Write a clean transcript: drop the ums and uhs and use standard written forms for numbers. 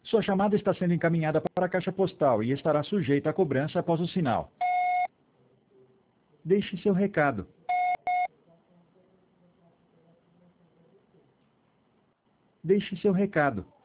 Sua chamada está sendo encaminhada para a caixa postal e estará sujeita a cobrança após o sinal. Deixe seu recado. Deixe seu recado.